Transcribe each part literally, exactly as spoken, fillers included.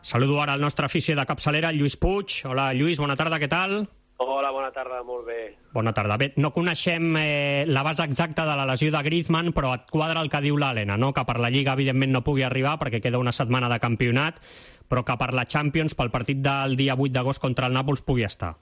Saludo ara el nostre afició de capçalera, Lluís Puig. Hola, Lluís, bona tarda, què tal? Hola, bona tarda, molt bé. Bona tarda. Bé, no coneixem eh, la base exacta de la lesió de Griezmann, però et quadra el que diu l'Helena, no? Que per la Lliga, evidentment, no pugui arribar perquè queda una setmana de campionat, però que per la Champions, pel partit del dia vuit d'agost contra el Nàpols, pugui estar.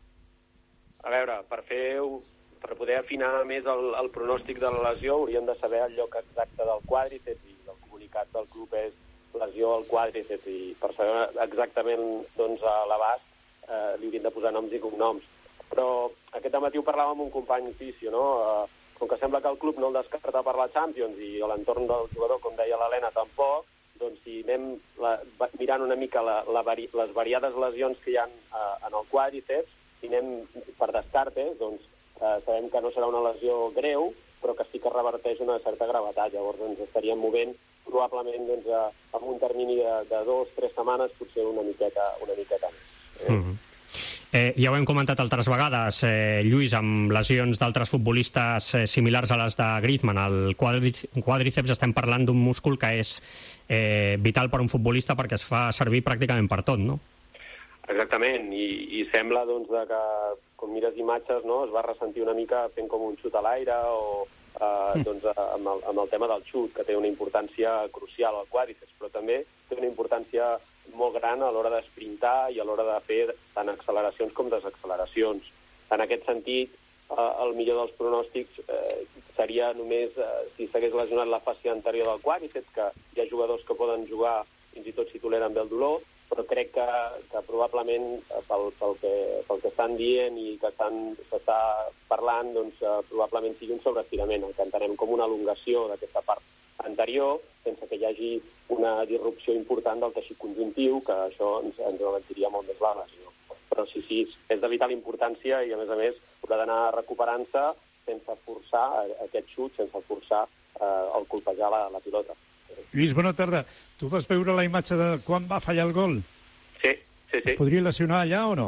A veure, per fer per poder afinar més el, el pronòstic de la lesió, hauríem de saber el lloc exacte del quàdriceps, i el comunicat del club és lesió al quàdriceps, i per saber exactament doncs, a l'abast eh, li hauríem de posar noms i cognoms. Però aquest matí ho parlàvem amb un company fisio, no? Eh, com que sembla que el club no el descarta per la Champions i a l'entorn del jugador, com deia l'Helena, tampoc, doncs si anem la, mirant una mica la, la vari, les variades lesions que hi ha eh, en el quàdriceps, si anem per descartes, doncs eh, sabem que no serà una lesió greu, però que sí que reverteix una certa gravetat. Llavors ens estaríem movent probablement doncs, a, a un termini de, de dos, tres setmanes, potser una miqueta, una miqueta més. Eh? Mm-hmm. Eh, ja ho hem comentat altres vegades, eh, Lluís, amb lesions d'altres futbolistes eh, similars a les de Griezmann. El quàdriceps estem parlant d'un múscul que és eh, vital per un futbolista perquè es fa servir pràcticament per tot, no? Exactament, i, i sembla doncs, que quan mires imatges no, es va ressentir una mica fent com un xut a l'aire o eh, doncs, amb, el, amb el tema del xut, que té una importància crucial al quàdriceps, però també té una importància molt gran a l'hora d'esprintar i a l'hora de fer tant acceleracions com desacceleracions. En aquest sentit, eh, el millor dels pronòstics eh, seria només eh, si s'hagués lesionat la fàscia anterior del quàdriceps, que hi ha jugadors que poden jugar fins i tot si toleren bé el dolor, però crec que, que probablement pel, pel, que, pel que estan dient i que s'està parlant, doncs eh, probablement sigui un sobreestirament, el que entenem com una elongació d'aquesta part anterior, sense que hi hagi una disrupció important del teixit conjuntiu, que això ens, ens avançaria molt més la lesió. Però sí, sí, és de vital importància i, a més a més, haurà d'anar recuperant-se sense forçar aquest xut, sense forçar eh, el colpejar la, la pilota. Lluís, bona tarda. Tu vas veure la imatge de quan va fallar el gol? Sí, sí, sí. Es podria lesionar allà o no?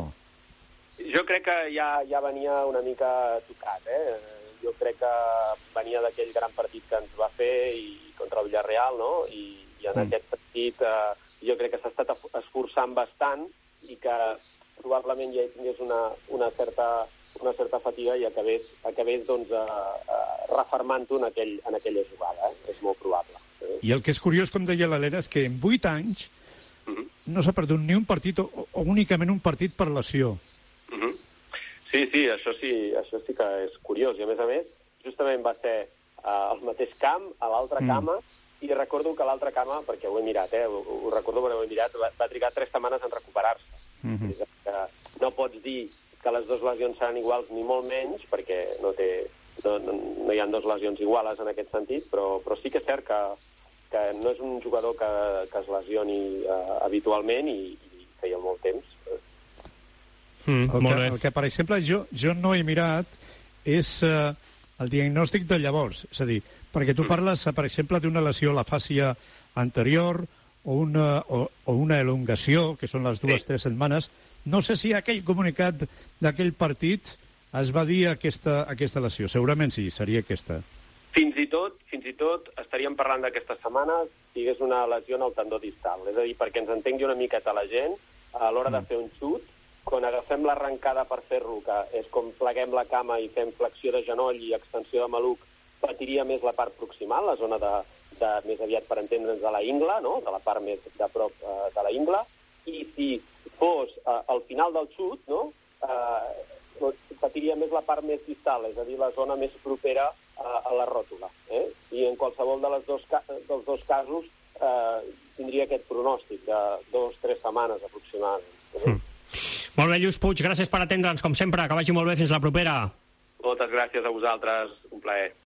Jo crec que ja, ja venia una mica tocat, eh? Jo crec que venia d'aquell gran partit que ens va fer i contra el Villarreal, no? I, i en mm. aquest partit eh, jo crec que s'ha estat esforçant bastant i que probablement ja hi tingués una, una, certa, una certa fatiga i acabés, acabés doncs, eh, eh, refermant-ho en, aquell, en aquella jugada. Eh? És molt probable. Eh? I el que és curiós, com deia l'Helena, és que en vuit anys mm-hmm. no s'ha perdut ni un partit o, o únicament un partit per lesió. Mm-hmm. Sí, sí, això sí, això sí que és curiós. I, a més a més, justament va ser uh, al mateix camp, a l'altra mm. cama, i recordo que l'altra cama, perquè ho he mirat, eh, ho, ho recordo perquè ho he mirat, va, va trigar tres setmanes en recuperar-se. Mm-hmm. És que no pots dir que les dues lesions seran iguals ni molt menys, perquè no, té, no, no, no hi ha dues lesions iguales en aquest sentit, però, però sí que és cert que, que no és un jugador que, que es lesioni uh, habitualment i, i feia molt temps. Mm, el, que, el que, per exemple, jo, jo no he mirat és uh, el diagnòstic de llavors. És a dir, perquè tu parles, per exemple, d'una lesió a la fàscia anterior o una, o, o una elongació, que són les dues o sí. tres setmanes. No sé si aquell comunicat d'aquell partit es va dir aquesta, aquesta lesió. Segurament sí, seria aquesta. Fins i tot, fins i tot estaríem parlant d'aquesta setmana si hagués una lesió en el tendó distal. És a dir, perquè ens entengui una miqueta la gent, a l'hora mm. de fer un xut, quan agafem l'arrencada per fer-lo, que és com pleguem la cama i fem flexió de genoll i extensió de maluc, patiria més la part proximal, la zona de, de més aviat per entendre'ns de la ingla, no? De la part més de prop eh, de la ingla, i si fos eh, al final del xut, no? eh, patiria més la part més distal, és a dir, la zona més propera eh, a la ròtula. Eh? I en qualsevol de les dos, dels dos casos eh, tindria aquest pronòstic de dos o tres setmanes aproximadament. Eh? Mm. Molt bé, Lluís Puig, gràcies per atendre'ns, com sempre. Que vagi molt bé, fins la propera. Moltes gràcies a vosaltres, un plaer.